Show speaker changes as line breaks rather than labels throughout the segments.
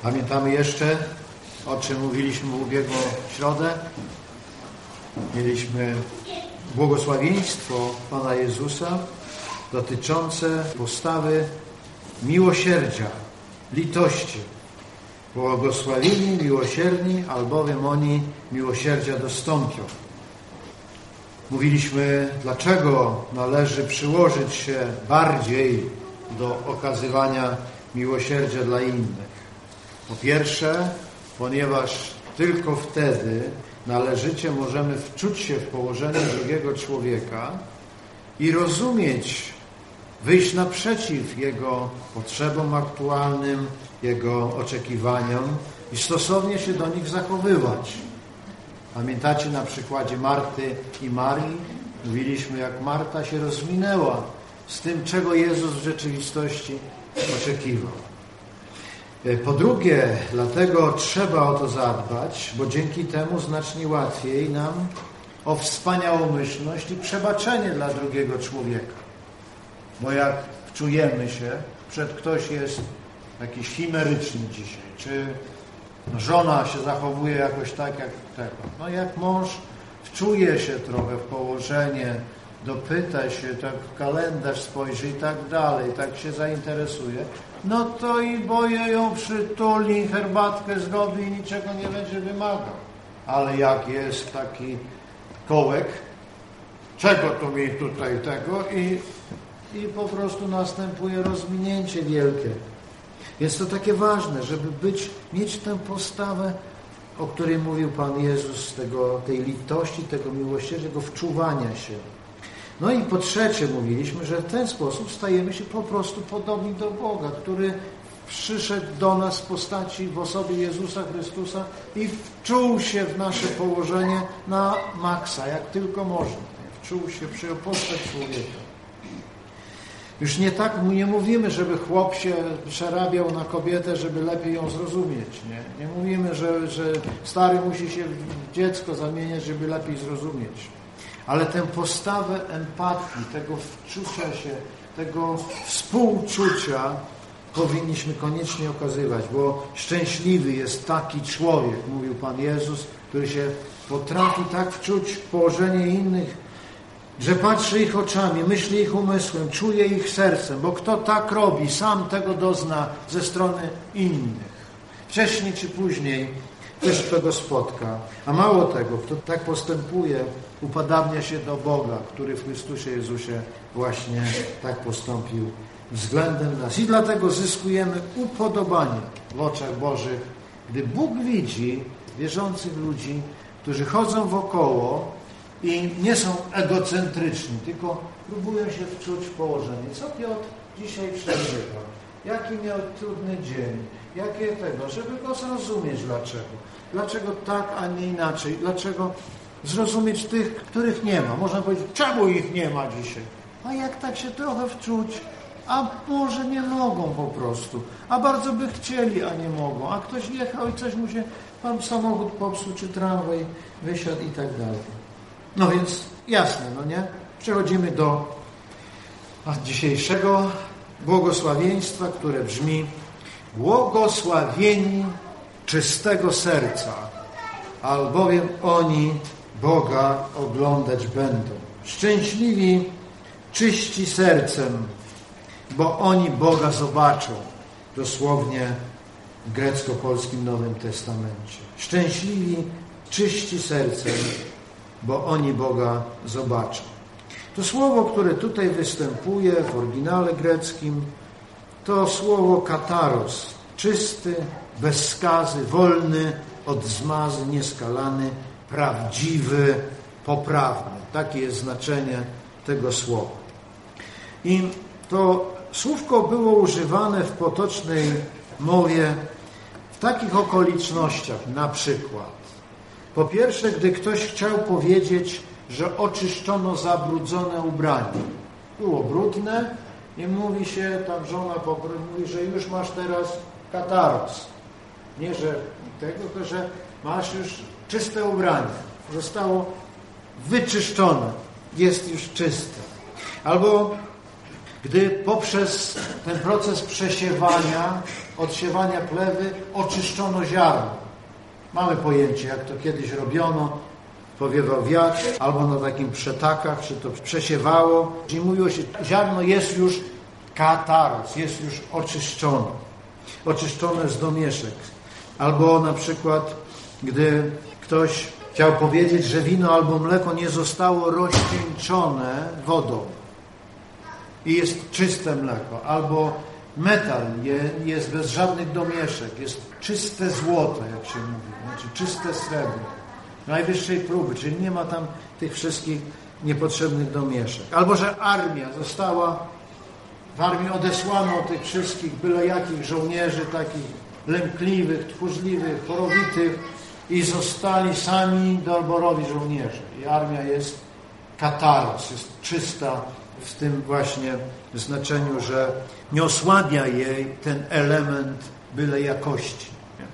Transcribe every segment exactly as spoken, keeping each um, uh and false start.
Pamiętamy jeszcze, o czym mówiliśmy w ubiegłą środę? Mieliśmy błogosławieństwo Pana Jezusa dotyczące postawy miłosierdzia, litości. Błogosławieni, miłosierni, albowiem oni miłosierdzia dostąpią. Mówiliśmy, dlaczego należy przyłożyć się bardziej do okazywania miłosierdzia dla innych. Po pierwsze, ponieważ tylko wtedy należycie możemy wczuć się w położenie drugiego człowieka i rozumieć, wyjść naprzeciw jego potrzebom aktualnym, jego oczekiwaniom i stosownie się do nich zachowywać. Pamiętacie na przykładzie Marty i Marii? Mówiliśmy, jak Marta się rozminęła z tym, czego Jezus w rzeczywistości oczekiwał. Po drugie, dlatego trzeba o to zadbać, bo dzięki temu znacznie łatwiej nam o wspaniałomyślność i przebaczenie dla drugiego człowieka. Bo jak wczujemy się, przed ktoś jest jakiś chimeryczny dzisiaj, czy żona się zachowuje jakoś tak jak tego. No jak mąż wczuje się trochę w położenie, dopyta się, tak w kalendarz spojrzy i tak dalej, tak się zainteresuje, no to i boję ją przytuli, herbatkę zrobi i niczego nie będzie wymagał. Ale jak jest taki kołek, czego tu mi tutaj tego i, i po prostu następuje rozwinięcie wielkie. Jest to takie ważne, żeby być, mieć tę postawę, o której mówił Pan Jezus, tego, tej litości, tego miłosierdzia, tego wczuwania się. No i po trzecie mówiliśmy, że w ten sposób stajemy się po prostu podobni do Boga, który przyszedł do nas w postaci, w osobie Jezusa Chrystusa i wczuł się w nasze położenie na maksa, jak tylko można. Wczuł się, przyjął postać człowieka. Już nie tak nie mówimy, żeby chłop się przerabiał na kobietę, żeby lepiej ją zrozumieć. Nie, nie mówimy, że, że stary musi się w dziecko zamieniać, żeby lepiej zrozumieć. Ale tę postawę empatii, tego wczucia się, tego współczucia powinniśmy koniecznie okazywać, bo szczęśliwy jest taki człowiek, mówił Pan Jezus, który się potrafi tak wczuć w położenie innych, że patrzy ich oczami, myśli ich umysłem, czuje ich sercem, bo kto tak robi, sam tego dozna ze strony innych. Wcześniej czy później też tego spotka. A mało tego, kto tak postępuje, upadabnia się do Boga, który w Chrystusie Jezusie właśnie tak postąpił względem nas. I dlatego zyskujemy upodobanie w oczach Bożych, gdy Bóg widzi wierzących ludzi, którzy chodzą wokoło i nie są egocentryczni, tylko próbują się wczuć w położenie. Co Piotr dzisiaj przeżywa? Jaki miał trudny dzień? Jakie tego? Żeby go zrozumieć dlaczego. Dlaczego tak, a nie inaczej? Dlaczego zrozumieć tych, których nie ma? Można powiedzieć, czemu ich nie ma dzisiaj? A jak tak się trochę wczuć? A może nie mogą po prostu. A bardzo by chcieli, a nie mogą. A ktoś jechał i coś mu się, pan samochód popsuł, czy tramwaj wysiadł i tak dalej. No więc jasne, no nie? Przechodzimy do dzisiejszego błogosławieństwa, które brzmi: błogosławieni czystego serca, albowiem oni Boga oglądać będą. Szczęśliwi czyści sercem, bo oni Boga zobaczą. Dosłownie w grecko-polskim Nowym Testamencie. Szczęśliwi czyści sercem, bo oni Boga zobaczą. To słowo, które tutaj występuje w oryginale greckim, to słowo kataros, czysty, bez skazy, wolny od zmazy, nieskalany, prawdziwy, poprawny. Takie jest znaczenie tego słowa. I to słówko było używane w potocznej mowie w takich okolicznościach, na przykład. Po pierwsze, gdy ktoś chciał powiedzieć, że oczyszczono zabrudzone ubranie. Było brudne i mówi się, tam żona mówi, że już masz teraz kataros. Nie, że tego, tylko że masz już czyste ubranie. Zostało wyczyszczone. Jest już czyste. Albo gdy poprzez ten proces przesiewania, odsiewania plewy oczyszczono ziarno. Mamy pojęcie, jak to kiedyś robiono, powiewał wiatr, albo na takim przetakach, czy to przesiewało. I mówiło się, ziarno jest już kataros, jest już oczyszczone. Oczyszczone z domieszek. Albo na przykład, gdy ktoś chciał powiedzieć, że wino albo mleko nie zostało rozcieńczone wodą i jest czyste mleko, albo metal jest bez żadnych domieszek, jest czyste złoto, jak się mówi, znaczy czyste srebro, najwyższej próby, czyli nie ma tam tych wszystkich niepotrzebnych domieszek. Albo że armia została, w armii odesłano tych wszystkich byle jakich żołnierzy, takich lękliwych, tchórzliwych, chorowitych i zostali sami doborowi żołnierze. I armia jest kataros, jest czysta w tym właśnie znaczeniu, że nie osłabia jej ten element byle jakości.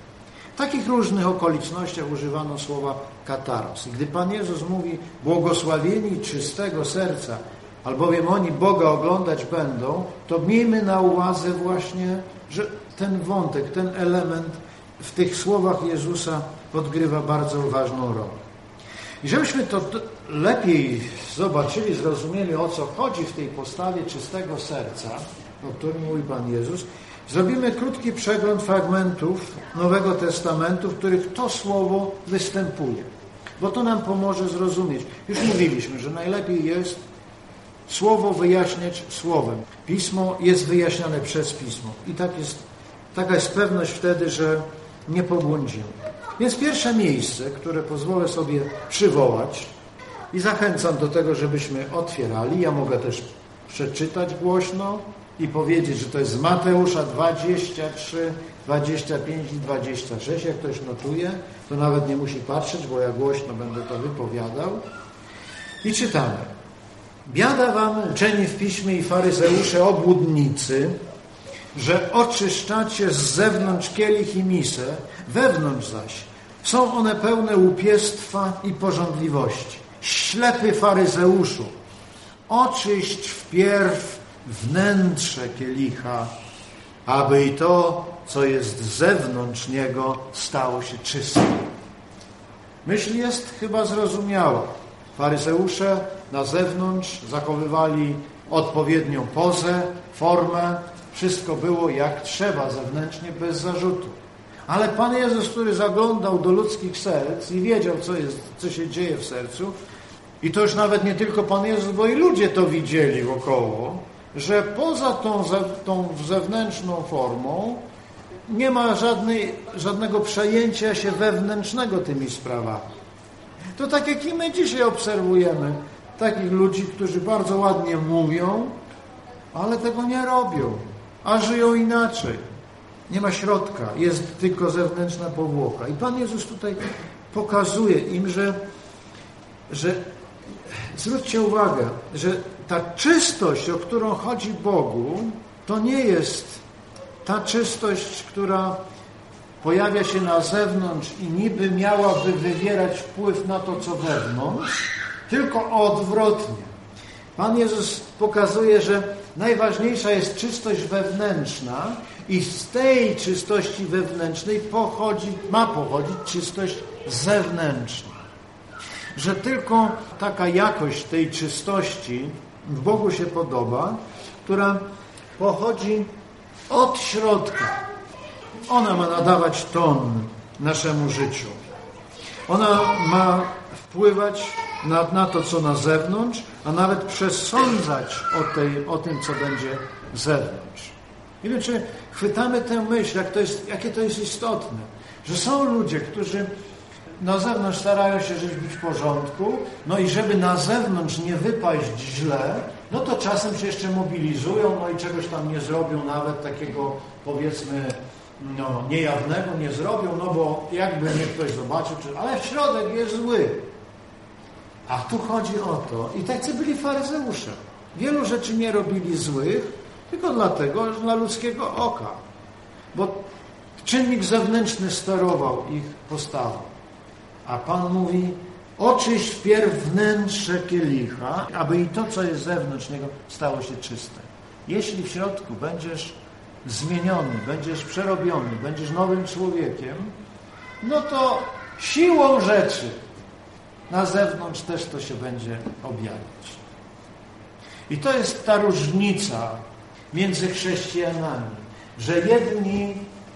W takich różnych okolicznościach używano słowa kataros. I gdy Pan Jezus mówi błogosławieni czystego serca, albowiem oni Boga oglądać będą, to miejmy na uwadze właśnie, że ten wątek, ten element w tych słowach Jezusa odgrywa bardzo ważną rolę. I żebyśmy to lepiej zobaczyli, zrozumieli, o co chodzi w tej postawie czystego serca, o którym mówi Pan Jezus, zrobimy krótki przegląd fragmentów Nowego Testamentu, w których to słowo występuje. Bo to nam pomoże zrozumieć. Już mówiliśmy, że najlepiej jest słowo wyjaśniać słowem. Pismo jest wyjaśniane przez Pismo. I tak jest, taka jest pewność wtedy, że nie pobłądzimy. Więc pierwsze miejsce, które pozwolę sobie przywołać i zachęcam do tego, żebyśmy otwierali. Ja mogę też przeczytać głośno i powiedzieć, że to jest z Mateusza dwadzieścia trzy, dwadzieścia pięć i dwadzieścia sześć. Jak ktoś notuje, to nawet nie musi patrzeć, bo ja głośno będę to wypowiadał. I czytamy. Biada wam, uczeni w piśmie i faryzeusze, obłudnicy, że oczyszczacie z zewnątrz kielich i misę, wewnątrz zaś są one pełne łupiestwa i pożądliwości. Ślepy faryzeuszu, oczyść wpierw wnętrze kielicha, aby i to, co jest z zewnątrz niego, stało się czyste. Myśl jest chyba zrozumiała. Faryzeusze na zewnątrz zachowywali odpowiednią pozę, formę, wszystko było jak trzeba, zewnętrznie, bez zarzutu. Ale Pan Jezus, który zaglądał do ludzkich serc i wiedział, co jest, co się dzieje w sercu, i to już nawet nie tylko Pan Jezus, bo i ludzie to widzieli wokoło, że poza tą, tą zewnętrzną formą nie ma żadnej, żadnego przejęcia się wewnętrznego tymi sprawami. To tak jak i my dzisiaj obserwujemy takich ludzi, którzy bardzo ładnie mówią, ale tego nie robią, a żyją inaczej. Nie ma środka, jest tylko zewnętrzna powłoka. I Pan Jezus tutaj pokazuje im, że, że zwróćcie uwagę, że ta czystość, o którą chodzi Bogu, to nie jest ta czystość, która pojawia się na zewnątrz i niby miałaby wywierać wpływ na to, co wewnątrz, tylko odwrotnie. Pan Jezus pokazuje, że najważniejsza jest czystość wewnętrzna i z tej czystości wewnętrznej pochodzi, ma pochodzić czystość zewnętrzna. Że tylko taka jakość tej czystości w Bogu się podoba, która pochodzi od środka. Ona ma nadawać ton naszemu życiu. Ona ma wpływać na, na to, co na zewnątrz, a nawet przesądzać o, tej, o tym, co będzie zewnątrz. Nie wiem, czy chwytamy tę myśl, jak to jest, jakie to jest istotne, że są ludzie, którzy na zewnątrz starają się żyć być w porządku, no i żeby na zewnątrz nie wypaść źle, no to czasem się jeszcze mobilizują, no i czegoś tam nie zrobią, nawet takiego, powiedzmy, no, niejawnego nie zrobią, no bo jakby mnie ktoś zobaczył, czy, ale środek jest zły. A tu chodzi o to, i tacy byli faryzeusze. Wielu rzeczy nie robili złych, tylko dlatego, że dla ludzkiego oka. Bo czynnik zewnętrzny sterował ich postawą. A Pan mówi, oczyść wpierw wnętrze kielicha, aby i to, co jest zewnątrz niego, stało się czyste. jeśli w środku będziesz zmieniony, będziesz przerobiony, będziesz nowym człowiekiem, no to siłą rzeczy na zewnątrz też to się będzie objawiać. I to jest ta różnica między chrześcijanami, że jedni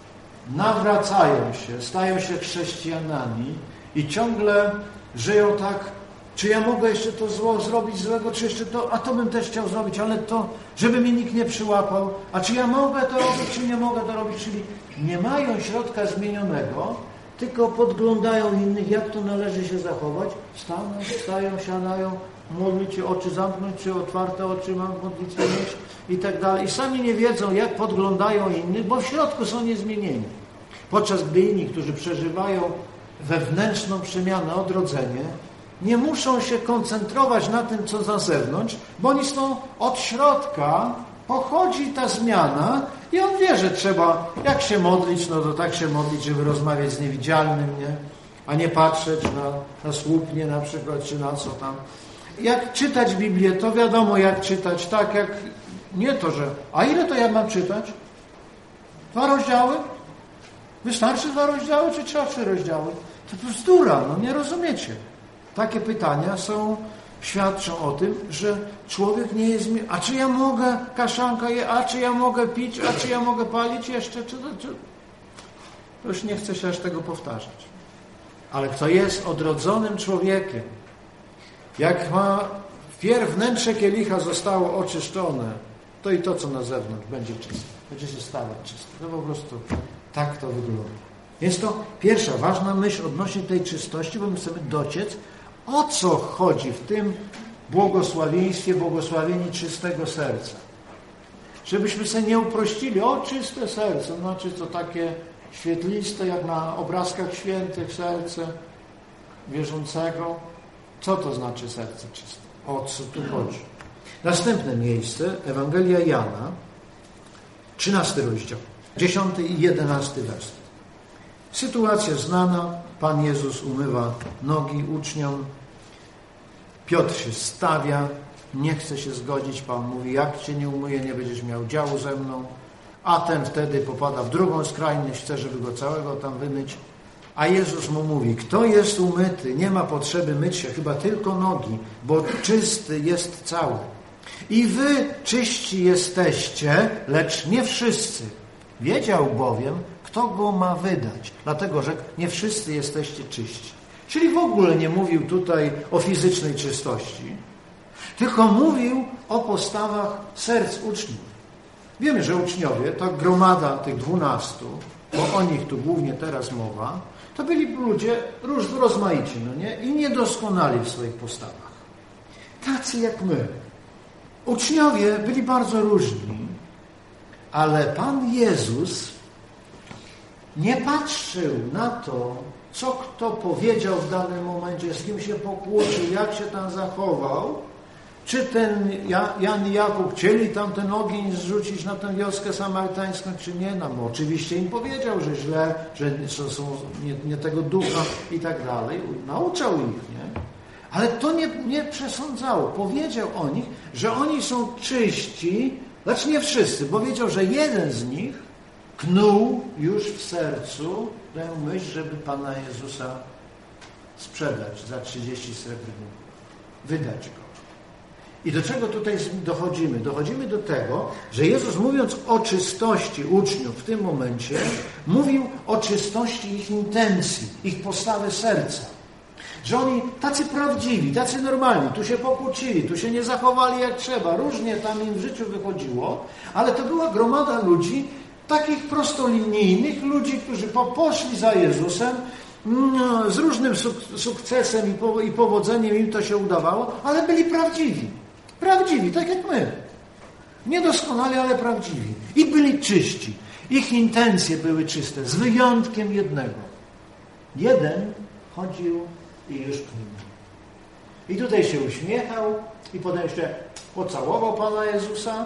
nawracają się, stają się chrześcijanami i ciągle żyją tak, czy ja mogę jeszcze to zło zrobić złego, czy jeszcze to, a to bym też chciał zrobić, ale to, żeby mnie nikt nie przyłapał, a czy ja mogę to robić, czy nie mogę to robić, czyli nie mają środka zmienionego, tylko podglądają innych, jak to należy się zachować, staną, wstają, siadają, modlić się, oczy zamknąć, czy otwarte oczy mam modlitwę mieć i tak dalej. I sami nie wiedzą, jak podglądają innych, bo w środku są niezmienieni. Podczas gdy inni, którzy przeżywają wewnętrzną przemianę, odrodzenie, nie muszą się koncentrować na tym, co na zewnątrz, bo oni są od środka, pochodzi ta zmiana i on wie, że trzeba, jak się modlić, no to tak się modlić, żeby rozmawiać z niewidzialnym, nie? A nie patrzeć na, na słupnie na przykład, czy na co tam. Jak czytać Biblię, to wiadomo jak czytać, tak jak, nie to, że, a ile to ja mam czytać? Dwa rozdziały? Wystarczy dwa rozdziały, czy trzeba trzy rozdziały? To bzdura, no nie rozumiecie. Takie pytania są, świadczą o tym, że człowiek nie jest... A czy ja mogę kaszanka je, a czy ja mogę pić, a czy ja mogę palić jeszcze? Czy, czy... To już nie chcę się aż tego powtarzać. Ale kto jest odrodzonym człowiekiem, jak ma wpierw wnętrze kielicha zostało oczyszczone, to i to, co na zewnątrz, będzie czyste. Będzie się stawać czyste. To po prostu tak to wygląda. Jest to pierwsza ważna myśl odnośnie tej czystości, bo my chcemy dociec, o co chodzi w tym błogosławieństwie, błogosławieni czystego serca. Żebyśmy sobie nie uprościli, o czyste serce, znaczy to takie świetliste, jak na obrazkach świętych serce wierzącego. Co to znaczy serce czyste? O co tu chodzi? Następne miejsce, Ewangelia Jana, trzynasty rozdział, dziesiąty i jedenasty werset. Sytuacja znana, Pan Jezus umywa nogi uczniom, Piotr się stawia, nie chce się zgodzić, Pan mówi, jak Cię nie umyję, nie będziesz miał działu ze mną, a ten wtedy popada w drugą skrajność, chce, żeby go całego tam wymyć, a Jezus mu mówi, kto jest umyty, nie ma potrzeby myć się, chyba tylko nogi, bo czysty jest cały. I wy czyści jesteście, lecz nie wszyscy. Wiedział bowiem, kto go ma wydać, dlatego że nie wszyscy jesteście czyści. Czyli w ogóle nie mówił tutaj o fizycznej czystości, tylko mówił o postawach serc uczniów. Wiemy, że uczniowie, ta gromada tych dwunastu, bo o nich tu głównie teraz mowa, to byli ludzie róż, rozmaici, no nie? I niedoskonali w swoich postawach. Tacy jak my. Uczniowie byli bardzo różni, ale Pan Jezus nie patrzył na to, co kto powiedział w danym momencie, z kim się pokłócił, jak się tam zachował, czy ten Jan i Jakub chcieli tam ten ogień zrzucić na tę wioskę samarytańską, czy nie. No, bo oczywiście im powiedział, że źle, że są nie, nie tego ducha i tak dalej. Nauczał ich, nie? Ale to nie, nie przesądzało. Powiedział o nich, że oni są czyści, lecz nie wszyscy, bo wiedział, że jeden z nich knuł już w sercu tę myśl, żeby Pana Jezusa sprzedać za trzydzieści srebrnych, wydać go. I do czego tutaj dochodzimy? Dochodzimy do tego, że Jezus, mówiąc o czystości uczniów w tym momencie, mówił o czystości ich intencji, ich postawy serca. Że oni tacy prawdziwi, tacy normalni, tu się pokłócili, tu się nie zachowali jak trzeba, różnie tam im w życiu wychodziło, ale to była gromada ludzi, takich prostolinijnych ludzi, którzy poszli za Jezusem, z różnym suk- sukcesem i, po- i powodzeniem im to się udawało, ale byli prawdziwi. Prawdziwi, tak jak my. Niedoskonali, ale prawdziwi. I byli czyści. Ich intencje były czyste, z wyjątkiem jednego. Jeden chodził i już knił. I tutaj się uśmiechał i potem jeszcze pocałował Pana Jezusa,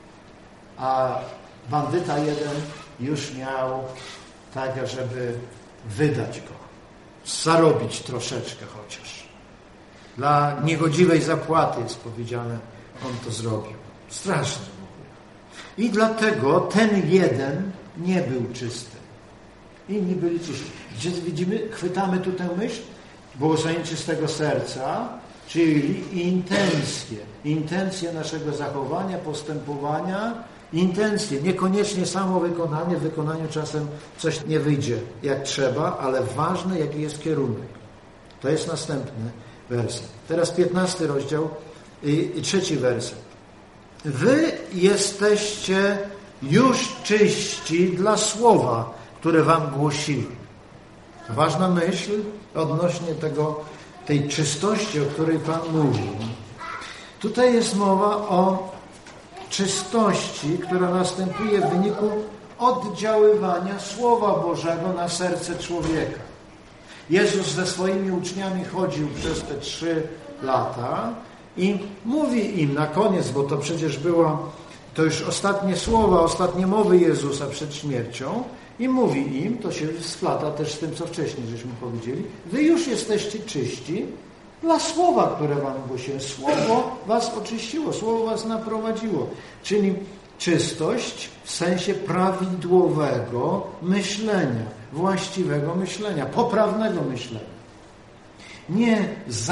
a bandyta jeden już miał tak, żeby wydać go. Zarobić troszeczkę chociaż. Dla niegodziwej zapłaty jest powiedziane, on to zrobił. Straszne w ogóle. I dlatego ten jeden nie był czysty. Inni byli czyści. Gdzie widzimy, chwytamy tu tę myśl? Błogosławienie czystego serca, czyli intencje. Intencje naszego zachowania, postępowania, intencje. Niekoniecznie samo wykonanie. W wykonaniu czasem coś nie wyjdzie jak trzeba, ale ważne, jaki jest kierunek. To jest następny werset. Teraz piętnasty rozdział i, i trzeci werset. Wy jesteście już czyści dla słowa, które wam głosili. Ważna myśl odnośnie tego, tej czystości, o której Pan mówi. Tutaj jest mowa o czystości, która następuje w wyniku oddziaływania Słowa Bożego na serce człowieka. Jezus ze swoimi uczniami chodził przez te trzy lata i mówi im na koniec, bo to przecież było to już ostatnie słowa, ostatnie mowy Jezusa przed śmiercią, i mówi im, to się splata też z tym, co wcześniej żeśmy powiedzieli, wy już jesteście czyści dla słowa, które wam głosiłem. Słowo was oczyściło, słowo was naprowadziło. Czyli czystość w sensie prawidłowego myślenia, właściwego myślenia, poprawnego myślenia. Nie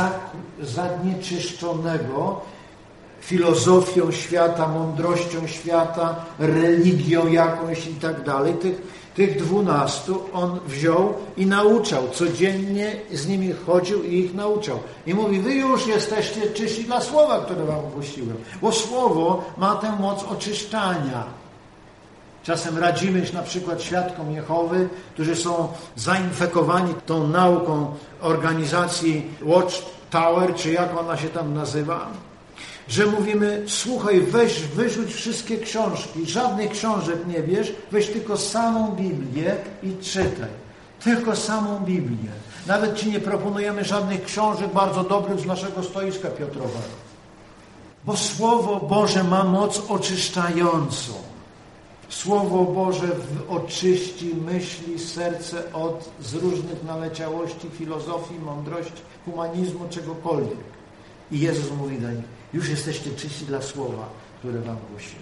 zanieczyszczonego filozofią świata, mądrością świata, religią jakąś i tak dalej. Tych, tych dwunastu on wziął i nauczał. Codziennie z nimi chodził i ich nauczał. I mówi, wy już jesteście czyści dla słowa, które wam ogłosiłem. Bo słowo ma tę moc oczyszczania. Czasem radzimy na przykład świadkom Jehowy, którzy są zainfekowani tą nauką organizacji Watchtower, czy jak ona się tam nazywa, że mówimy, słuchaj, weź, wyrzuć wszystkie książki, żadnych książek nie bierz, weź tylko samą Biblię i czytaj. Tylko samą Biblię. Nawet ci nie proponujemy żadnych książek bardzo dobrych z naszego stoiska Piotrowego. Bo Słowo Boże ma moc oczyszczającą. Słowo Boże oczyści myśli, serce od z różnych naleciałości, filozofii, mądrości, humanizmu, czegokolwiek. I Jezus mówi do nich, już jesteście czyści dla słowa, które wam głosiłem.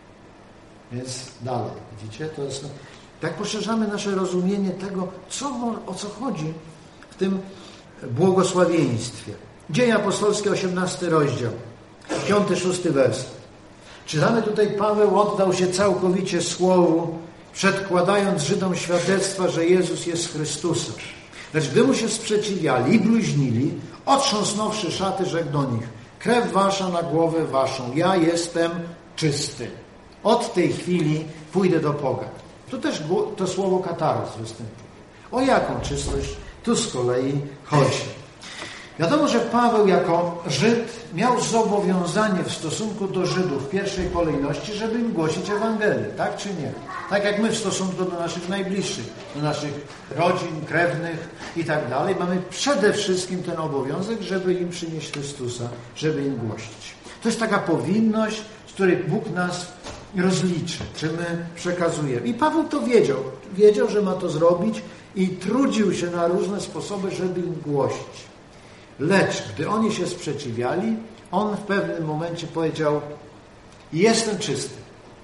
Więc dalej, widzicie? To jest, tak poszerzamy nasze rozumienie tego, co, o co chodzi w tym błogosławieństwie. Dzieje apostolskie, osiemnasty rozdział, piąty, szósty werset. Czytamy tutaj, Paweł oddał się całkowicie Słowu, przedkładając Żydom świadectwa, że Jezus jest Chrystusem. Lecz gdy mu się sprzeciwiali i bluźnili, otrząsnąwszy szaty, rzekł do nich, krew wasza na głowę waszą, ja jestem czysty. Od tej chwili pójdę do pogan. Tu też to słowo kataros występuje. O jaką czystość tu z kolei chodzi? Wiadomo, że Paweł jako Żyd miał zobowiązanie w stosunku do Żydów w pierwszej kolejności, żeby im głosić Ewangelię, tak czy nie? Tak jak my w stosunku do naszych najbliższych, do naszych rodzin, krewnych i tak dalej, mamy przede wszystkim ten obowiązek, żeby im przynieść Chrystusa, żeby im głosić. To jest taka powinność, z której Bóg nas rozliczy, czy my przekazujemy. I Paweł to wiedział. Wiedział, że ma to zrobić i trudził się na różne sposoby, żeby im głosić. Lecz gdy oni się sprzeciwiali, on w pewnym momencie powiedział, jestem czysty.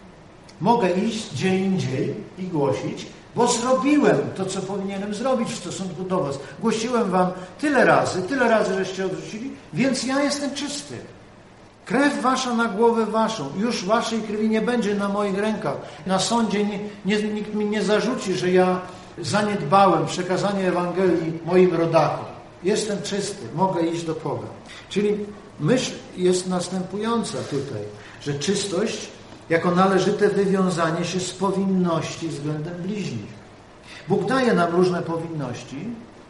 Mogę iść gdzie indziej i głosić, bo zrobiłem to, co powinienem zrobić w stosunku do was. Głosiłem wam tyle razy, tyle razy, żeście odrzucili, więc ja jestem czysty. Krew wasza na głowę waszą. Już waszej krwi nie będzie na moich rękach. Na sądzie nie, nie, nikt mi nie zarzuci, że ja zaniedbałem przekazanie Ewangelii moim rodakom. Jestem czysty, mogę iść do pogan. Czyli myśl jest następująca tutaj, że czystość jako należyte wywiązanie się z powinności względem bliźnich. Bóg daje nam różne powinności.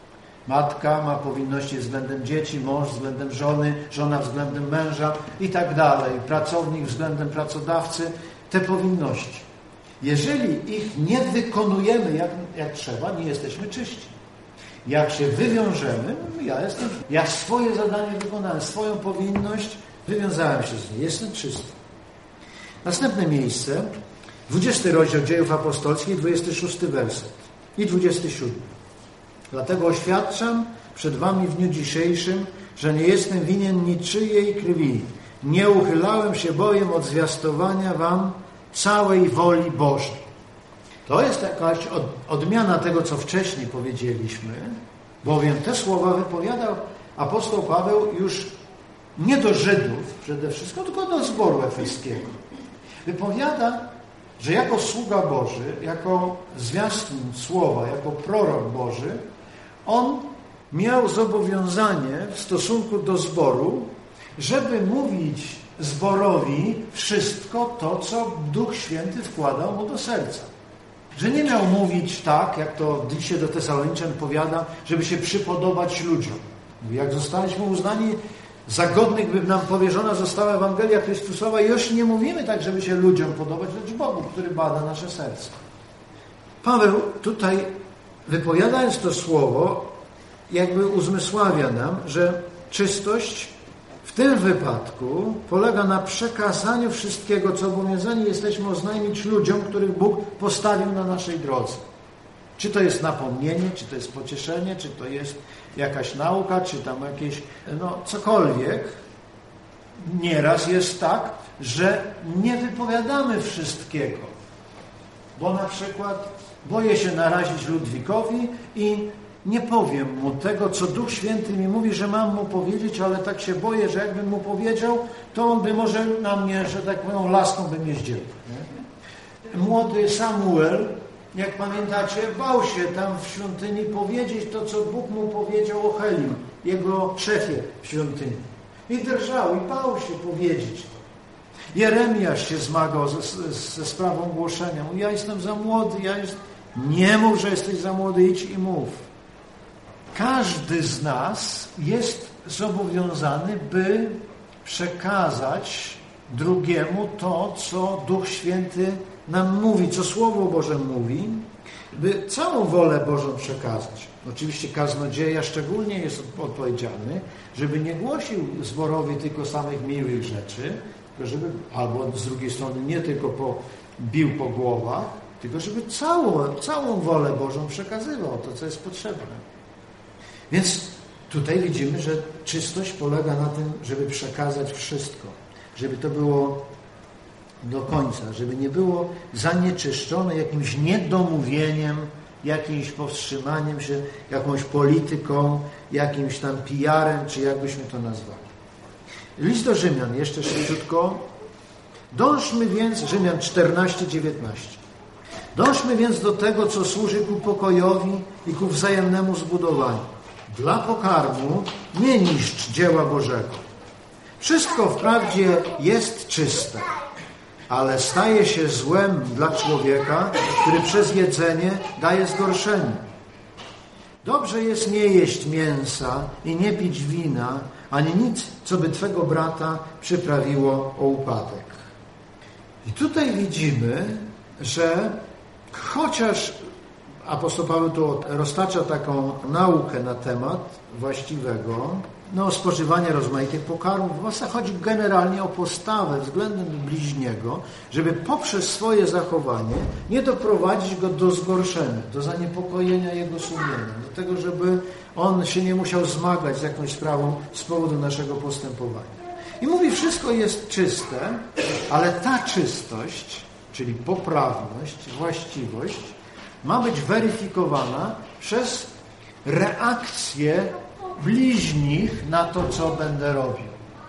Matka ma powinności względem dzieci, mąż względem żony, żona względem męża i tak dalej. Pracownik względem pracodawcy. Te powinności. Jeżeli ich nie wykonujemy jak, jak trzeba, nie jesteśmy czyści. Jak się wywiążemy, ja jestem, ja swoje zadanie wykonałem, swoją powinność, wywiązałem się z niej, jestem czysty. Następne miejsce, dwudziesty rozdział Dziejów Apostolskich, dwudziesty szósty werset i dwudziesty siódmy. Dlatego oświadczam przed wami w dniu dzisiejszym, że nie jestem winien niczyjej krwi. Nie uchylałem się bowiem od zwiastowania wam całej woli Bożej. To jest jakaś odmiana tego, co wcześniej powiedzieliśmy, bowiem te słowa wypowiadał apostoł Paweł już nie do Żydów przede wszystkim, tylko do zboru efeskiego. Wypowiada, że jako sługa Boży, jako zwiastun słowa, jako prorok Boży, on miał zobowiązanie w stosunku do zboru, żeby mówić zborowi wszystko to, co Duch Święty wkładał mu do serca. Że nie miał mówić tak, jak to w liście do Tesaloniczan powiada, żeby się przypodobać ludziom. Jak zostaliśmy uznani za godnych, by nam powierzona została Ewangelia Chrystusowa, już nie mówimy tak, żeby się ludziom podobać, lecz Bogu, który bada nasze serca. Paweł tutaj, wypowiadając to słowo, jakby uzmysławia nam, że czystość w tym wypadku polega na przekazaniu wszystkiego, co obowiązani jesteśmy oznajmić ludziom, których Bóg postawił na naszej drodze. Czy to jest napomnienie, czy to jest pocieszenie, czy to jest jakaś nauka, czy tam jakieś, no cokolwiek. Nieraz jest tak, że nie wypowiadamy wszystkiego, bo na przykład boję się narazić Ludwikowi i nie powiem mu tego, co Duch Święty mi mówi, że mam mu powiedzieć, ale tak się boję, że jakbym mu powiedział, to on by może na mnie, że tak powiem, laską by mnie zdzielił. Młody Samuel, jak pamiętacie, bał się tam w świątyni powiedzieć to, co Bóg mu powiedział o Helim, jego szefie w świątyni. I drżał, i bał się powiedzieć to. Jeremiasz się zmagał ze, ze sprawą głoszenia. Mówi, ja jestem za młody, ja jest... Nie mów, że jesteś za młody, idź i mów. Każdy z nas jest zobowiązany, by przekazać drugiemu to, co Duch Święty nam mówi, co Słowo Boże mówi, by całą wolę Bożą przekazać. Oczywiście kaznodzieja szczególnie jest odpowiedzialny, żeby nie głosił zborowi tylko samych miłych rzeczy, tylko żeby, albo z drugiej strony nie tylko po, bił po głowach, tylko żeby całą, całą wolę Bożą przekazywał, to, co jest potrzebne. Więc tutaj widzimy, że czystość polega na tym, żeby przekazać wszystko, żeby to było do końca, żeby nie było zanieczyszczone jakimś niedomówieniem, jakimś powstrzymaniem się, jakąś polityką, jakimś tam P R-em, czy jakbyśmy to nazwali. List do Rzymian, jeszcze szybciutko. Dążmy więc, Rzymian czternaście dziewiętnaście. Dążmy więc do tego, co służy ku pokojowi i ku wzajemnemu zbudowaniu. Dla pokarmu nie niszcz dzieła Bożego. Wszystko wprawdzie jest czyste, ale staje się złem dla człowieka, który przez jedzenie daje zgorszenie. Dobrze jest nie jeść mięsa i nie pić wina, ani nic, co by Twego brata przyprawiło o upadek. I tutaj widzimy, że chociaż apostoł Paweł tu roztacza taką naukę na temat właściwego, no, spożywania rozmaitych pokarmów, właśnie chodzi generalnie o postawę względem bliźniego, żeby poprzez swoje zachowanie nie doprowadzić go do zgorszenia, do zaniepokojenia jego sumienia, do tego, żeby on się nie musiał zmagać z jakąś sprawą z powodu naszego postępowania. I mówi, wszystko jest czyste, ale ta czystość, czyli poprawność, właściwość, ma być weryfikowana przez reakcję bliźnich na to, co będę robił.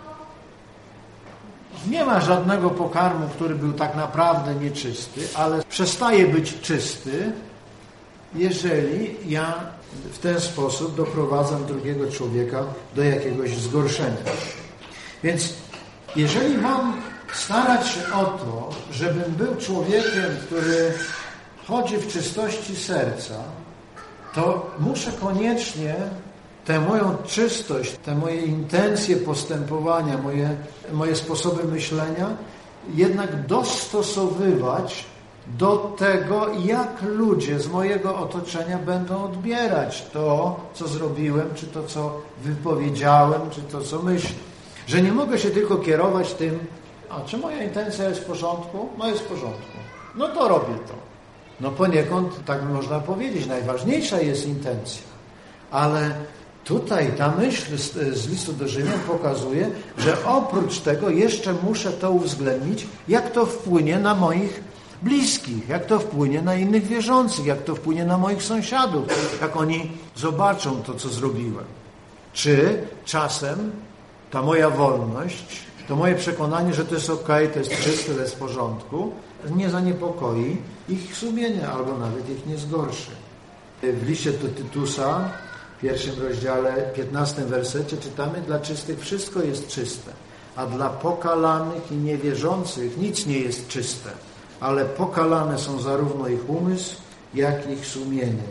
Nie ma żadnego pokarmu, który był tak naprawdę nieczysty, ale przestaje być czysty, jeżeli ja w ten sposób doprowadzam drugiego człowieka do jakiegoś zgorszenia. Więc jeżeli mam starać się o to, żebym był człowiekiem, który chodzi w czystości serca, to muszę koniecznie tę moją czystość, te moje intencje postępowania, moje, moje sposoby myślenia jednak dostosowywać do tego, jak ludzie z mojego otoczenia będą odbierać to, co zrobiłem, czy to, co wypowiedziałem, czy to, co myślę. Że nie mogę się tylko kierować tym, a czy moja intencja jest w porządku? No jest w porządku. No to robię to. No poniekąd, tak można powiedzieć, najważniejsza jest intencja. Ale tutaj ta myśl z, z listu do Rzymian pokazuje, że oprócz tego jeszcze muszę to uwzględnić, jak to wpłynie na moich bliskich, jak to wpłynie na innych wierzących, jak to wpłynie na moich sąsiadów, jak oni zobaczą to, co zrobiłem. Czy czasem ta moja wolność, to moje przekonanie, że to jest okej, to jest czyste, to jest w porządku, nie zaniepokoi ich sumienie albo nawet ich nie zgorszy. W liście do Tytusa, w pierwszym rozdziale, piętnastym wersecie czytamy: dla czystych wszystko jest czyste, a dla pokalanych i niewierzących nic nie jest czyste, ale pokalane są zarówno ich umysł, jak ich sumienie.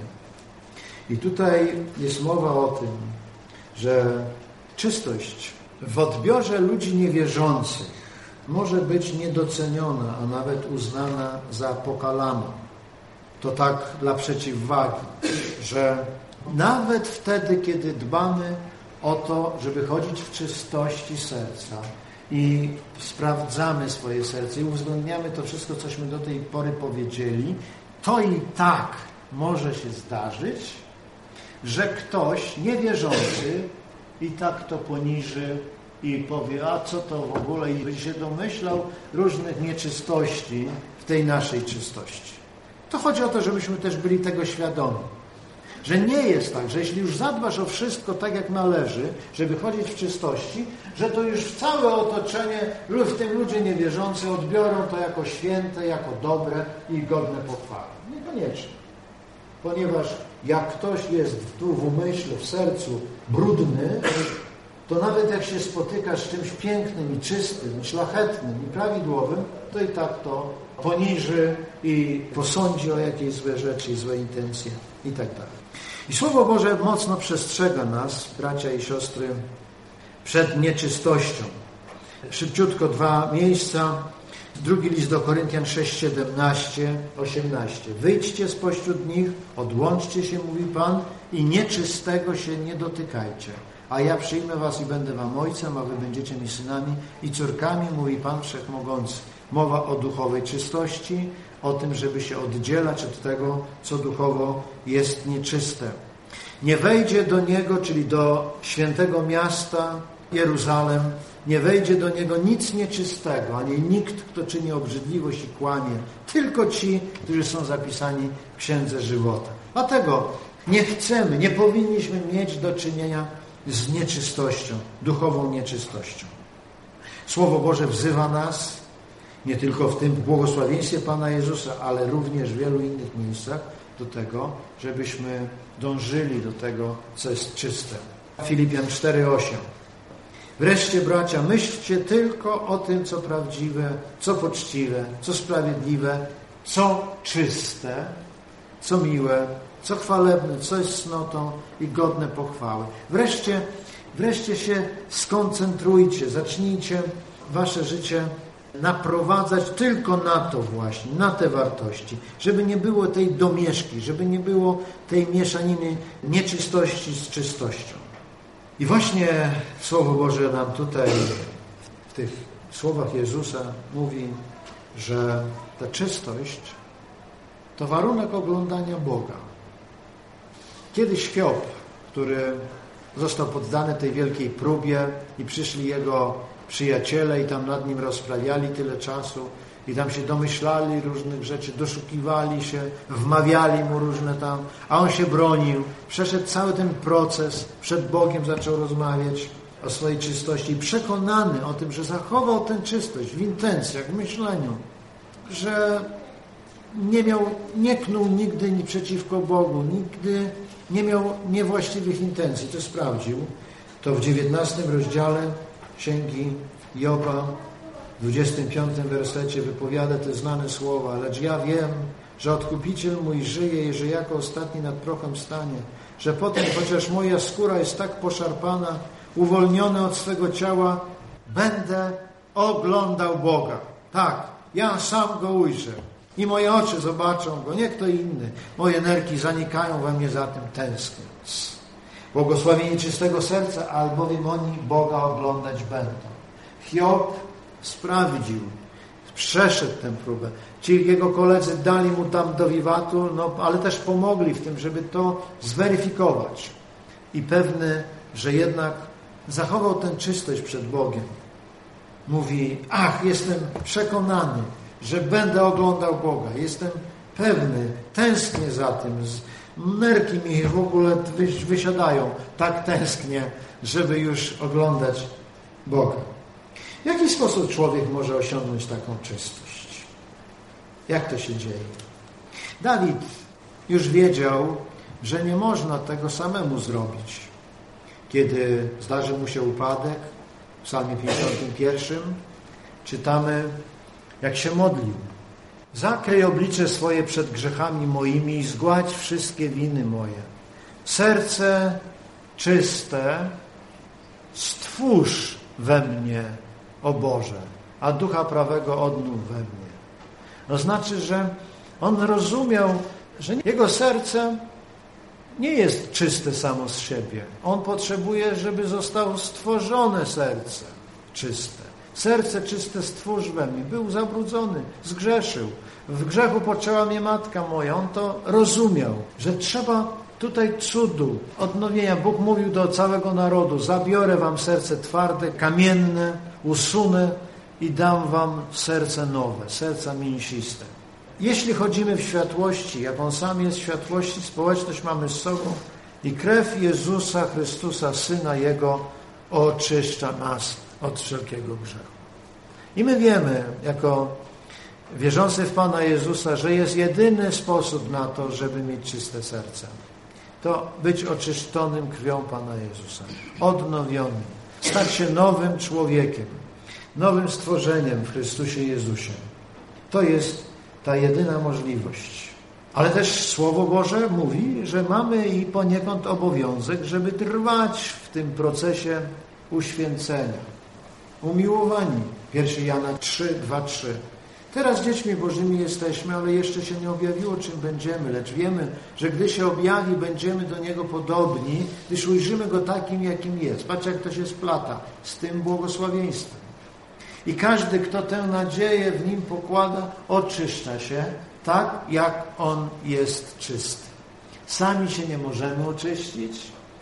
I tutaj jest mowa o tym, że czystość w odbiorze ludzi niewierzących może być niedoceniona, a nawet uznana za pokalaną. To tak dla przeciwwagi, że nawet wtedy, kiedy dbamy o to, żeby chodzić w czystości serca i sprawdzamy swoje serce i uwzględniamy to wszystko, cośmy do tej pory powiedzieli, to i tak może się zdarzyć, że ktoś niewierzący i tak to poniży i powie: a co to w ogóle, i będzie się domyślał różnych nieczystości w tej naszej czystości. To chodzi o to, żebyśmy też byli tego świadomi. Że nie jest tak, że jeśli już zadbasz o wszystko tak jak należy, żeby chodzić w czystości, że to już całe otoczenie, w tym ludzie niewierzący, odbiorą to jako święte, jako dobre i godne pochwały. Niekoniecznie. Ponieważ jak ktoś jest tu w umyśle, w sercu brudny, to nawet jak się spotyka z czymś pięknym i czystym, i szlachetnym, i prawidłowym, to i tak to poniży i posądzi o jakieś złe rzeczy i złe intencje i tak dalej. I Słowo Boże mocno przestrzega nas, bracia i siostry, przed nieczystością. Szybciutko dwa miejsca. Drugi list do Koryntian sześć, siedemnaście, osiemnaście. Wyjdźcie spośród nich, odłączcie się, mówi Pan, i nieczystego się nie dotykajcie. A ja przyjmę was i będę wam ojcem, a wy będziecie mi synami i córkami, mówi Pan Wszechmogący. Mowa o duchowej czystości, o tym, żeby się oddzielać od tego, co duchowo jest nieczyste. Nie wejdzie do niego, czyli do świętego miasta Jeruzalem, nie wejdzie do niego nic nieczystego, ani nikt, kto czyni obrzydliwość i kłamie, tylko ci, którzy są zapisani w Księdze Żywota. Dlatego nie chcemy, nie powinniśmy mieć do czynienia z nieczystością, duchową nieczystością. Słowo Boże wzywa nas, nie tylko w tym błogosławieństwie Pana Jezusa, ale również w wielu innych miejscach, do tego, żebyśmy dążyli do tego, co jest czyste. Filipian cztery, osiem. Wreszcie, bracia, myślcie tylko o tym, co prawdziwe, co poczciwe, co sprawiedliwe, co czyste, co miłe, co chwalebne, co jest cnotą i godne pochwały. Wreszcie, wreszcie się skoncentrujcie, zacznijcie wasze życie naprowadzać tylko na to właśnie, na te wartości, żeby nie było tej domieszki, żeby nie było tej mieszaniny nieczystości z czystością. I właśnie Słowo Boże nam tutaj w tych słowach Jezusa mówi, że ta czystość to warunek oglądania Boga. Kiedyś Hiob, który został poddany tej wielkiej próbie i przyszli jego przyjaciele i tam nad nim rozprawiali tyle czasu i tam się domyślali różnych rzeczy, doszukiwali się, wmawiali mu różne tam, a on się bronił. Przeszedł cały ten proces, przed Bogiem zaczął rozmawiać o swojej czystości i przekonany o tym, że zachował tę czystość w intencjach, w myśleniu, że nie miał, nie knuł nigdy ni przeciwko Bogu, nigdy nie miał niewłaściwych intencji, to sprawdził, to w dziewiętnastym rozdziale Księgi Joba, w dwudziestym piątym wersecie wypowiada te znane słowa: lecz ja wiem, że Odkupiciel mój żyje i że jako ostatni nad prochem stanie, że potem, chociaż moja skóra jest tak poszarpana, uwolniony od swego ciała, będę oglądał Boga. Tak, ja sam Go ujrzę i moje oczy zobaczą Go, nie kto inny. Moje nerki zanikają we mnie za tym tęskniąc. Błogosławieni czystego serca, albowiem oni Boga oglądać będą. Hiob sprawdził, przeszedł tę próbę. Ci jego koledzy dali mu tam do wiwatu, no, ale też pomogli w tym, żeby to zweryfikować. i pewny, że jednak zachował tę czystość przed Bogiem. Mówi, ach, jestem przekonany, że będę oglądał Boga. Jestem pewny, tęsknię za tym. Nerki mi w ogóle wysiadają. Tak tęsknię, żeby już oglądać Boga. W jaki sposób człowiek może osiągnąć taką czystość? Jak to się dzieje? Dawid już wiedział, że nie można tego samemu zrobić. Kiedy zdarzy mu się upadek, w psalmie pięćdziesiątym pierwszym czytamy, jak się modlił. Zakryj oblicze swoje przed grzechami moimi i zgładź wszystkie winy moje. Serce czyste stwórz we mnie, o Boże, a ducha prawego odnów we mnie. To znaczy, że on rozumiał, że jego serce nie jest czyste samo z siebie. On potrzebuje, żeby zostało stworzone serce czyste. Serce czyste stwórz we mnie. Był zabrudzony, zgrzeszył. W grzechu poczęła mnie matka moja. On to rozumiał, że trzeba tutaj cudu, odnowienia. Bóg mówił do całego narodu, zabiorę wam serce twarde, kamienne, usunę i dam wam serce nowe, serca mięsiste. Jeśli chodzimy w światłości, jak On sam jest w światłości, społeczność mamy z sobą i krew Jezusa Chrystusa, Syna Jego, oczyszcza nas od wszelkiego grzechu. I my wiemy, jako wierzący w Pana Jezusa, że jest jedyny sposób na to, żeby mieć czyste serce. To być oczyszczonym krwią Pana Jezusa, odnowionym, stać się nowym człowiekiem, nowym stworzeniem w Chrystusie Jezusie. To jest ta jedyna możliwość. Ale też Słowo Boże mówi, że mamy i poniekąd obowiązek, żeby trwać w tym procesie uświęcenia. Umiłowani. pierwszy Jana trzy, dwa, trzy. Teraz dziećmi Bożymi jesteśmy, ale jeszcze się nie objawiło, czym będziemy, lecz wiemy, że gdy się objawi, będziemy do Niego podobni, gdyż ujrzymy Go takim, jakim jest. Patrz, jak to się splata z tym błogosławieństwem. I każdy, kto tę nadzieję w Nim pokłada, oczyszcza się tak, jak On jest czysty. Sami się nie możemy oczyścić.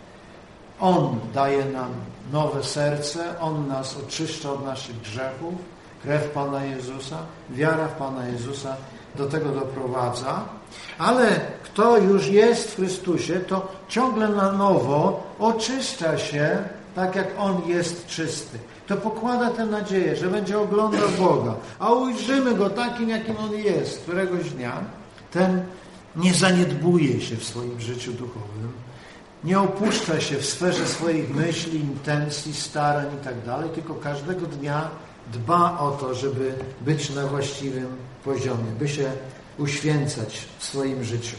On daje nam nowe serce, On nas oczyszcza od naszych grzechów. Krew Pana Jezusa, wiara w Pana Jezusa do tego doprowadza. Ale kto już jest w Chrystusie, to ciągle na nowo oczyszcza się tak, jak On jest czysty. To pokłada tę nadzieję, że będzie oglądał Boga, a ujrzymy Go takim, jakim On jest któregoś dnia. Ten nie zaniedbuje się w swoim życiu duchowym, nie opuszcza się w sferze swoich myśli, intencji, starań i tak dalej, tylko każdego dnia dba o to, żeby być na właściwym poziomie, by się uświęcać w swoim życiu.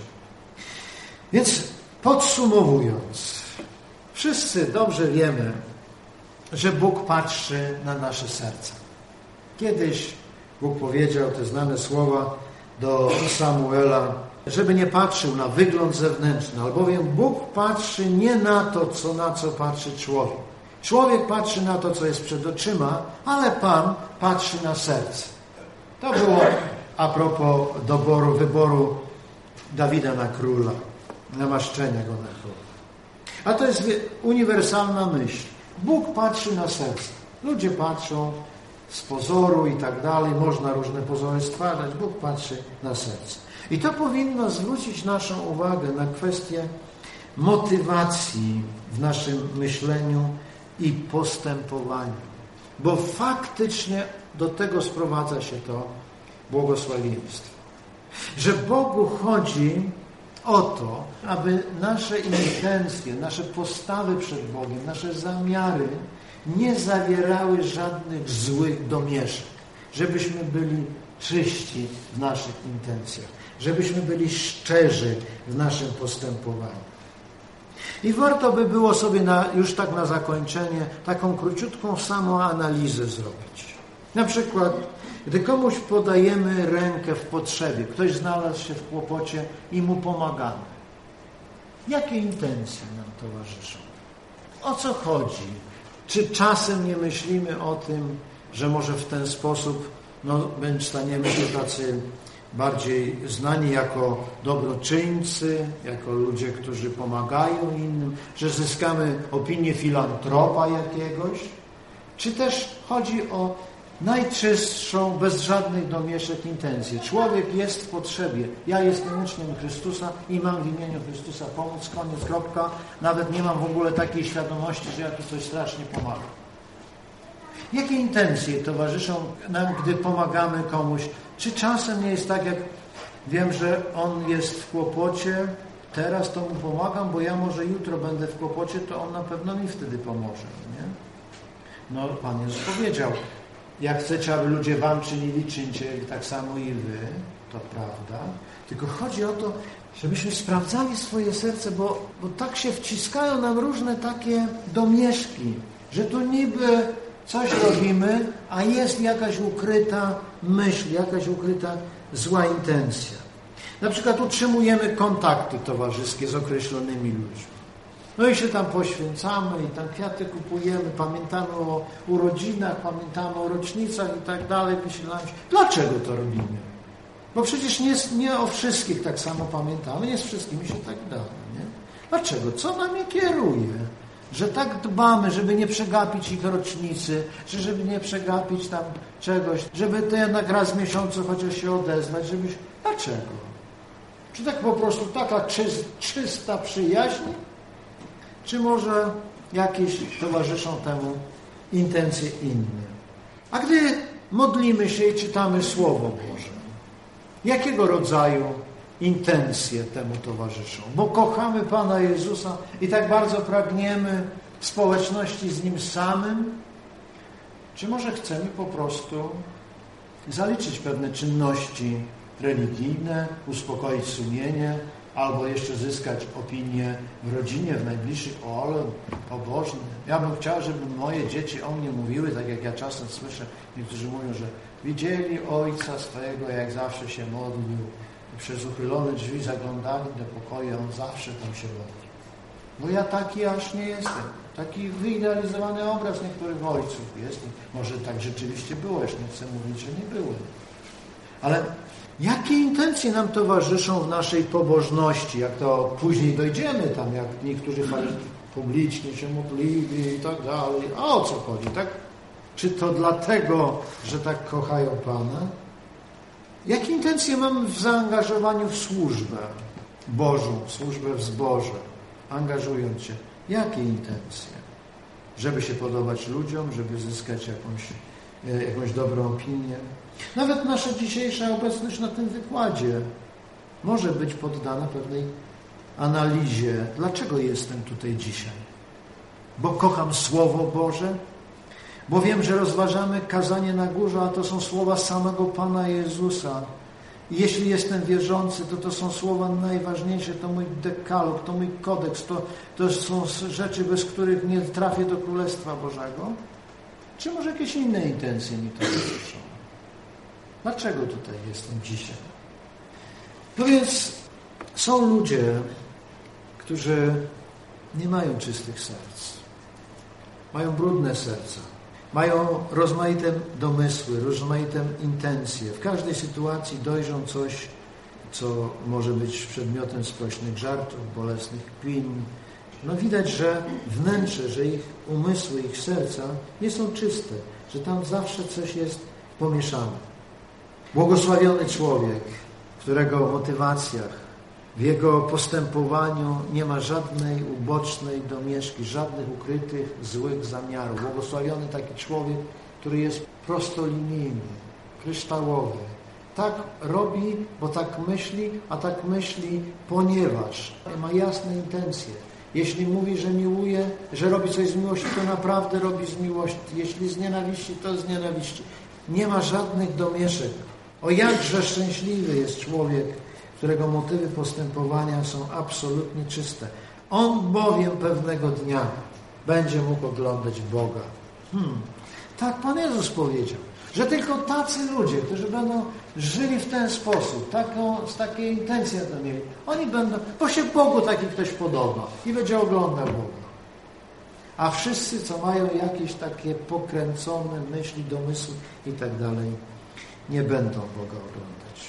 Więc podsumowując, wszyscy dobrze wiemy, że Bóg patrzy na nasze serca. Kiedyś Bóg powiedział te znane słowa do Samuela, żeby nie patrzył na wygląd zewnętrzny, albowiem Bóg patrzy nie na to, co, na co patrzy człowiek. Człowiek patrzy na to, co jest przed oczyma, ale Pan patrzy na serce. To było a propos doboru, wyboru Dawida na króla, namaszczenia go na króla. A to jest uniwersalna myśl. Bóg patrzy na serce. Ludzie patrzą z pozoru i tak dalej, można różne pozory stwarzać. Bóg patrzy na serce. I to powinno zwrócić naszą uwagę na kwestię motywacji w naszym myśleniu i postępowaniu. Bo faktycznie do tego sprowadza się to błogosławieństwo. Że Bogu chodzi o to, aby nasze intencje, nasze postawy przed Bogiem, nasze zamiary nie zawierały żadnych złych domieszek. Żebyśmy byli czyści w naszych intencjach. Żebyśmy byli szczerzy w naszym postępowaniu. I warto by było sobie na, już tak na zakończenie taką króciutką samoanalizę zrobić. Na przykład, gdy komuś podajemy rękę w potrzebie, ktoś znalazł się w kłopocie i mu pomagamy. Jakie intencje nam towarzyszą? O co chodzi? Czy czasem nie myślimy o tym, że może w ten sposób no, staniemy się tacy bardziej znani jako dobroczyńcy, jako ludzie, którzy pomagają innym, że zyskamy opinię filantropa jakiegoś, czy też chodzi o najczystszą, bez żadnych domieszek intencje. Człowiek jest w potrzebie. Ja jestem uczniem Chrystusa i mam w imieniu Chrystusa pomóc, koniec, kropka. Nawet nie mam w ogóle takiej świadomości, że ja tu coś strasznie pomagam. Jakie intencje towarzyszą nam, gdy pomagamy komuś? Czy czasem nie jest tak, jak wiem, że on jest w kłopocie, teraz to mu pomagam, bo ja może jutro będę w kłopocie, to on na pewno mi wtedy pomoże, nie? No, Pan Jezus powiedział, jak chcecie, aby ludzie wam czynili, czyńcie tak samo i wy, to prawda. Tylko chodzi o to, żebyśmy sprawdzali swoje serce, bo, bo tak się wciskają nam różne takie domieszki, że tu niby coś robimy, a jest jakaś ukryta myśl, jakaś ukryta zła intencja. Na przykład utrzymujemy kontakty towarzyskie z określonymi ludźmi. No i się tam poświęcamy i tam kwiaty kupujemy, pamiętamy o urodzinach, pamiętamy o rocznicach i tak dalej. Myślałem się, dlaczego to robimy? Bo przecież nie, nie o wszystkich tak samo pamiętamy, nie z wszystkimi się tak dalej. Nie? Dlaczego? Co nami kieruje? Że tak dbamy, żeby nie przegapić ich rocznicy, że żeby nie przegapić tam czegoś, żeby to jednak raz w miesiącu chociaż się odezwać, żebyś... Dlaczego? Czy tak po prostu taka czyst, czysta przyjaźń? Czy może jakieś towarzyszą temu intencje inne? A gdy modlimy się i czytamy Słowo Boże, jakiego rodzaju intencje temu towarzyszą? Bo kochamy Pana Jezusa i tak bardzo pragniemy społeczności z Nim samym? Czy może chcemy po prostu zaliczyć pewne czynności religijne, uspokoić sumienie, albo jeszcze zyskać opinię w rodzinie, w najbliższych, o, ale pobożny. Ja bym chciał, żeby moje dzieci o mnie mówiły, tak jak ja czasem słyszę, niektórzy mówią, że widzieli ojca swojego, jak zawsze się modlił, przez uchylone drzwi zaglądali do pokoju, on zawsze tam się modlił. Bo ja taki aż nie jestem. Taki wyidealizowany obraz niektórych ojców jest. Może tak rzeczywiście było, już nie chcę mówić, że nie było. Ale jakie intencje nam towarzyszą w naszej pobożności? Jak to później dojdziemy tam, jak niektórzy publicznie się modlili i tak dalej. A o co chodzi, tak? Czy to dlatego, że tak kochają Pana? Jakie intencje mam w zaangażowaniu w służbę Bożą, w służbę w zborze, angażując się? Jakie intencje? Żeby się podobać ludziom, żeby zyskać jakąś, jakąś dobrą opinię. Nawet nasza dzisiejsza obecność na tym wykładzie może być poddana pewnej analizie. Dlaczego jestem tutaj dzisiaj? Bo kocham Słowo Boże? Bo wiem, że rozważamy kazanie na górze, a to są słowa samego Pana Jezusa. I jeśli jestem wierzący, to to są słowa najważniejsze, to mój dekalog, to mój kodeks, to, to są rzeczy, bez których nie trafię do Królestwa Bożego. Czy może jakieś inne intencje mi towarzyszą? Dlaczego tutaj jestem dzisiaj? No więc są ludzie, którzy nie mają czystych serc. Mają brudne serca. Mają rozmaite domysły, rozmaite intencje. W każdej sytuacji dojrzą coś, co może być przedmiotem sprośnych żartów, bolesnych kpin. No widać, że wnętrze, że ich umysły, ich serca nie są czyste, że tam zawsze coś jest pomieszane. Błogosławiony człowiek, w którego motywacjach, w jego postępowaniu nie ma żadnej ubocznej domieszki, żadnych ukrytych, złych zamiarów. Błogosławiony taki człowiek, który jest prostolinijny, kryształowy. Tak robi, bo tak myśli, a tak myśli, ponieważ ma jasne intencje. Jeśli mówi, że miłuje, że robi coś z miłości, to naprawdę robi z miłości. Jeśli z nienawiści, to z nienawiści. Nie ma żadnych domieszek. O jakże szczęśliwy jest człowiek, którego motywy postępowania są absolutnie czyste. On bowiem pewnego dnia będzie mógł oglądać Boga. Hmm. Tak Pan Jezus powiedział, że tylko tacy ludzie, którzy będą żyli w ten sposób, taką, z takiej intencją to mieli, oni będą, bo się Bogu taki ktoś podoba i będzie oglądał Boga. A wszyscy, co mają jakieś takie pokręcone myśli, domysły i tak dalej, nie będą Boga oglądać.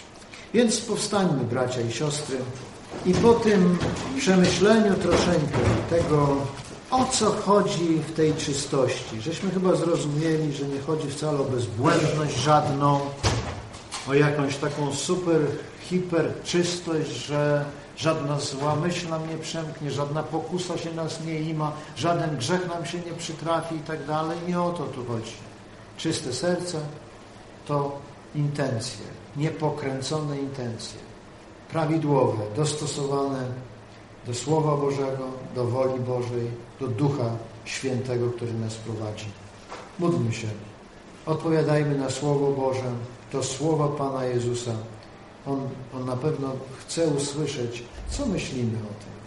Więc powstańmy, bracia i siostry, i po tym przemyśleniu troszeczkę tego, o co chodzi w tej czystości, żeśmy chyba zrozumieli, że nie chodzi wcale o bezbłędność żadną, o jakąś taką super, hiper czystość, że żadna zła myśl nam nie przemknie, żadna pokusa się nas nie ima, żaden grzech nam się nie przytrafi i tak dalej. Nie o to tu chodzi. Czyste serce to intencje, niepokręcone intencje, prawidłowe, dostosowane do Słowa Bożego, do woli Bożej, do Ducha Świętego, który nas prowadzi. Módlmy się. Odpowiadajmy na Słowo Boże, to słowa Pana Jezusa. On, on na pewno chce usłyszeć, co myślimy o tym.